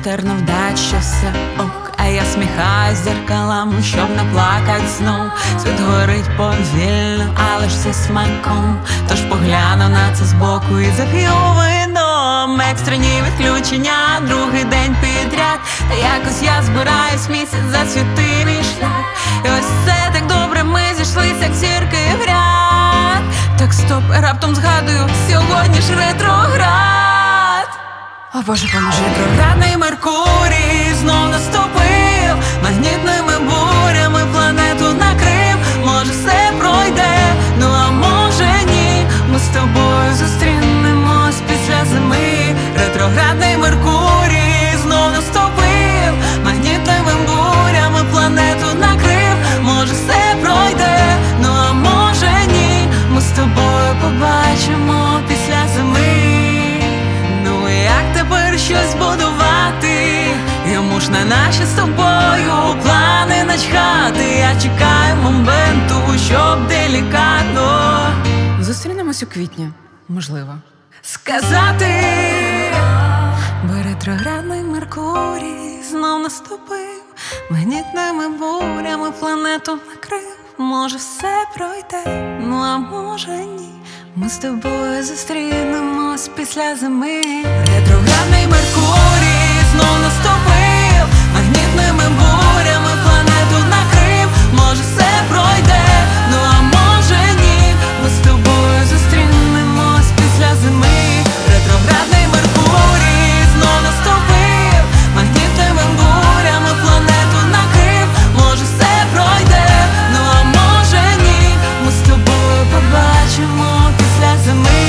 Характерно вдать, що все ок, а я сміхаюсь дзеркалам, щоб не плакать знов. Світ горить повільно, але ж зі смаком. Тож погляну на це збоку і зап'ю вином. Екстрені відключення, другий день підряд. Та якось я збираюсь, місяць засвіти мій шлях. І ось це так добре, ми зійшлися, як зірки в ряд. Так стоп, раптом згадую, сьогодні ж ретроград. О Боже, поможи. Ретроградний Меркурій знов наступив, магнітними бурями планету накрив. Може все пройде, ну а може ні. Ми з тобою зустрінемось після зими. Ретроградний Меркурій знов наступив, магнітними бурями планету накрив. Може все пройде, ну а може ні. Ми з тобою побачимо після зими. Ну як тепер щось будувати? Йому ж на наші з тобою плани начхати. Я чекаю моменту, щоб делікатно зустрінемось у квітні, можливо, сказати. Бо ретроградний Меркурій знов наступив, магнітними бурями планету накрив. Може все пройде, ну а може ні. Ми з тобою зустрінемось після зими. Ретроградний Меркурій знов наступив, магнітними бурями планету накрив. Може все пройде, ну а може ні. Ми з тобою зустрінемось після зими. Ретроградний Меркурій знов наступив, магнітними бурями планету накрив. Може все пройде, ну а може ні. Ми з тобою побачимо після зими.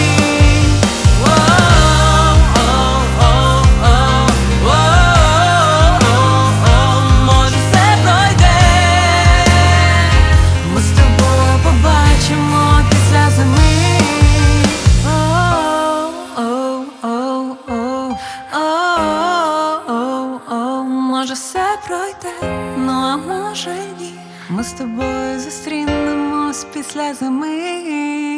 Може все пройде, ми з тобою побачимо після зими. Може все пройде, ну а може ні. Ми з тобою зустрінемось після зими.